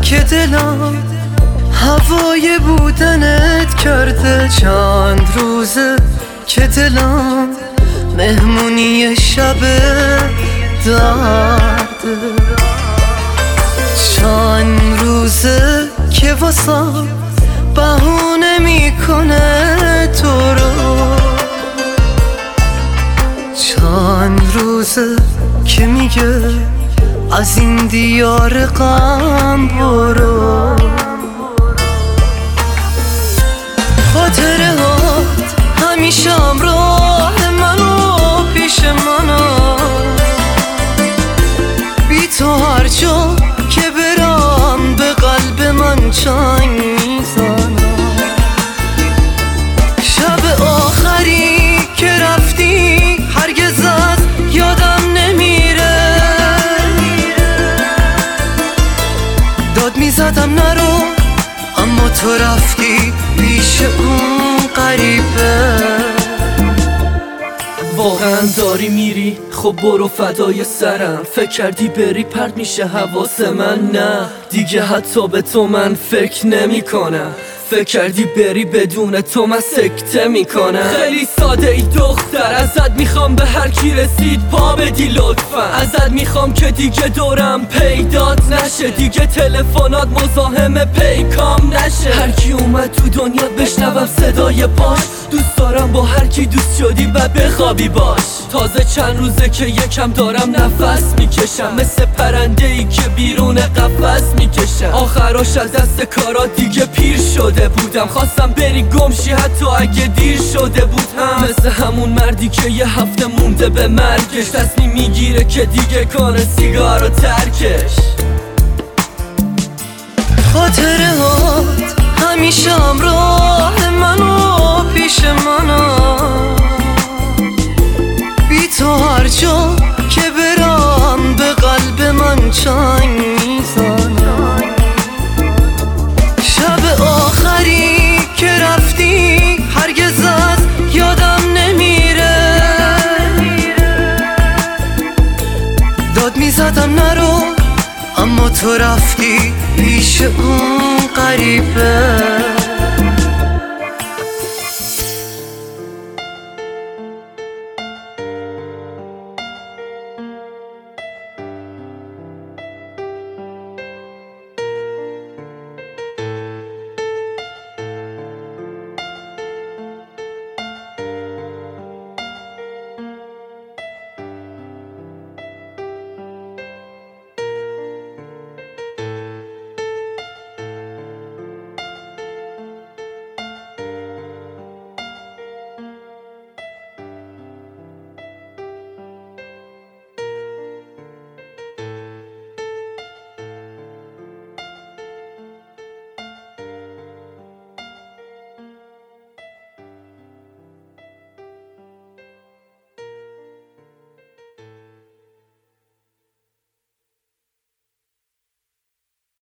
که دلم هوای بودنت کرده. چند روزه که دلم مهمونی شب درده. چند روزه که واسم بهونه میکنه تو رو. چند روزه که میگه از این دیار غم برو. خاطره هات همیشه همراه منو پیش منم. بی تو هر جا که برم به قلب من چنگ میزنم. شب آخری که رفتی هرگز از یادم نمیره. داد میزدم نرو اما تو رفتی پیش اون غریبه. واقعا داری میری؟ خب برو فدای سرم. فکر کردی بری پرت میشه حواس من؟ نه دیگه حتی به تو من فکر نمی کنم. فکر کردی بری بدون تو من سکته میکنم. خیلی ساده ای دختر، ازت میخوام به هر کی رسید پا بدی لطفا. ازت میخوام که دیگه دورم پیدات نشه، دیگه تلفنات مزاحم پیکام نشه. هر کی اومد تو دنیا بشنوم صدای پاش. دوست دارم با هر کی دوست شدی و بخوابی باش. تازه چند روزه که یکم دارم نفس میکشم، مثل پرنده ای که بیرون قفس میکشم. آخراش از دست کارا دیگه پیر شده بودم. خواستم بری گمشی حتی اگه دیر شده بود هم. مثل همون مردی که یه هفته مونده به مرگش، تصمیم میگیره که دیگه کنه سیگارو ترکش. خاطره هات همیشه همراه منو پیش منم. بی تو هر جا که برم به قلب من چنگ میزنم. شب آخری که رفتی هرگز از یادم نمیره. داد میزدم نرو اما تو رفتی پیش اون غریبه.